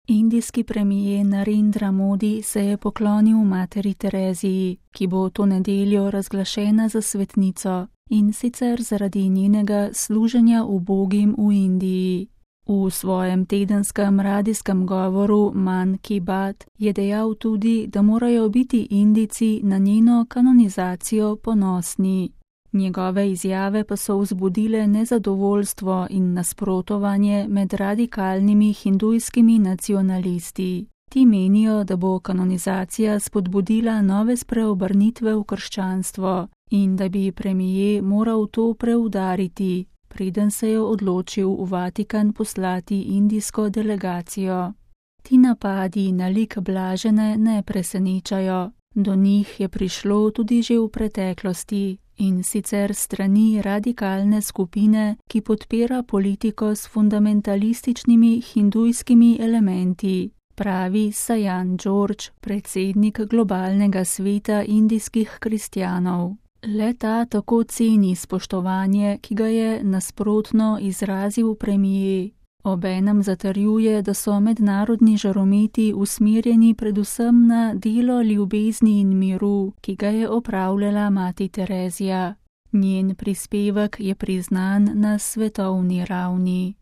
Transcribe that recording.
Indijski premijer Narendra Modi se je poklonil materi Tereziji, ki bo to nedeljo razglašena za svetnico, in sicer zaradi njenega služenja ubogim v Indiji. V svojem tedenskem radijskem govoru Man Ki Baat je dejal tudi, da morajo biti Indijci na njeno kanonizacijo ponosni. Njegove izjave pa so vzbudile nezadovoljstvo in nasprotovanje med radikalnimi hindujskimi nacionalisti. Ti menijo, da bo kanonizacija spodbudila nove spreobrnitve v krščanstvo in da bi premijer moral to preudariti, preden se je odločil v Vatikan poslati indijsko delegacijo. Ti napadi na lik blažene ne presenečajo. Do njih je prišlo tudi že v preteklosti, in sicer strani radikalne skupine, ki podpira politiko s fundamentalističnimi hindujskimi elementi, pravi Sajan George, predsednik globalnega sveta indijskih kristjanov. Le-ta tako ceni spoštovanje, ki ga je nasprotno izrazil premijer. Obenem zatrjuje, da so mednarodni žarometi usmerjeni predvsem na delo ljubezni in miru, ki ga je opravljala mati Terezija. Njen prispevek je priznan na svetovni ravni.